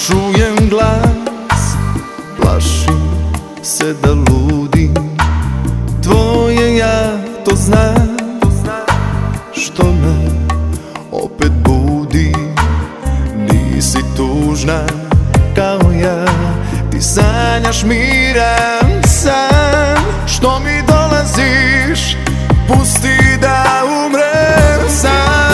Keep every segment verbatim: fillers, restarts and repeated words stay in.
čujem glas, plašim se da ludim. Tvoje ja to znam, što me opet budi. Nisi tužna kao ja, ti sanjaš miran san. Što mi dolaziš, pusti da umrem sam.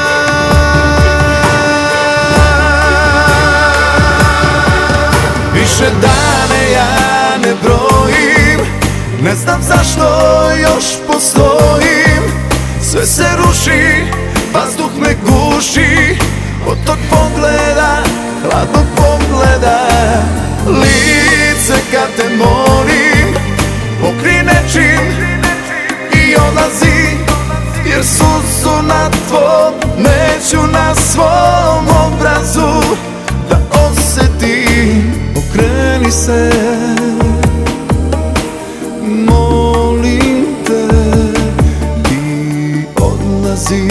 Više dane ja ne brojim, ne znam zašto još postojim. Sve se ruši, vazduh me guši od tog pogleda, hladnog pogleda. Lice kad te molim, pokri nečim i odlazi, jer suzu na tvom neću na svom obrazu da osetim. Okreni se, molim te, i odlazi.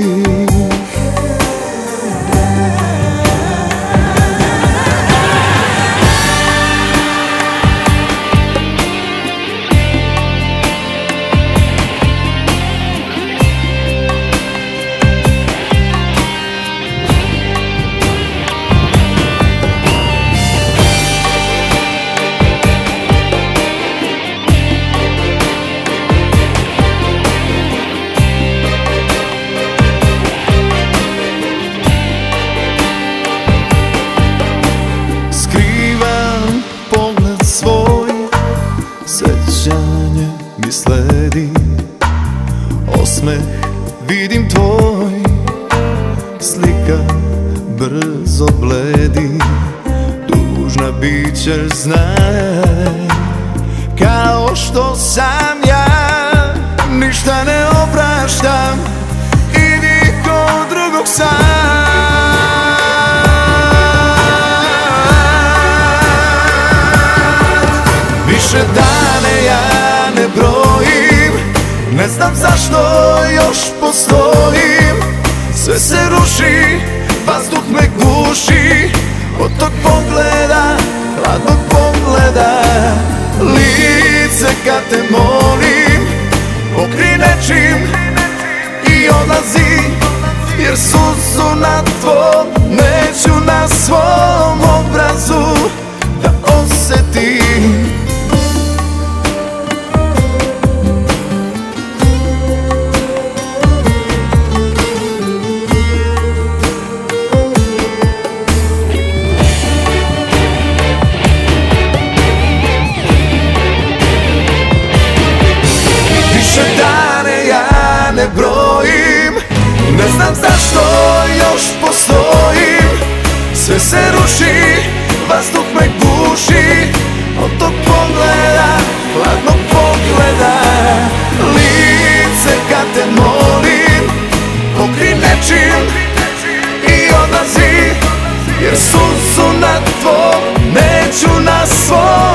Sećanje mi sledi, osmeh vidim tvoj, slika brzo bledi. Tužna bićeš, znaj, kao što sam ja, ništa ne opraštam i nikog drugog sam. Više dane ja ne brojim, ne znam zašto još postojim. Sve se ruši, vazduh me guši od tog pogleda, hladnog pogleda. Lice kad te molim, pokri nečim i odlazi, jer suzu na tvom neću na svom obrazu da osetim. Ne brojim, ne znam zašto još postojim. Sve se ruši, vazduh me guši od tog pogleda, hladnog pogleda. Lice kad te molim, pokri nečim i odlazi, jer suzu na tvom neću na svom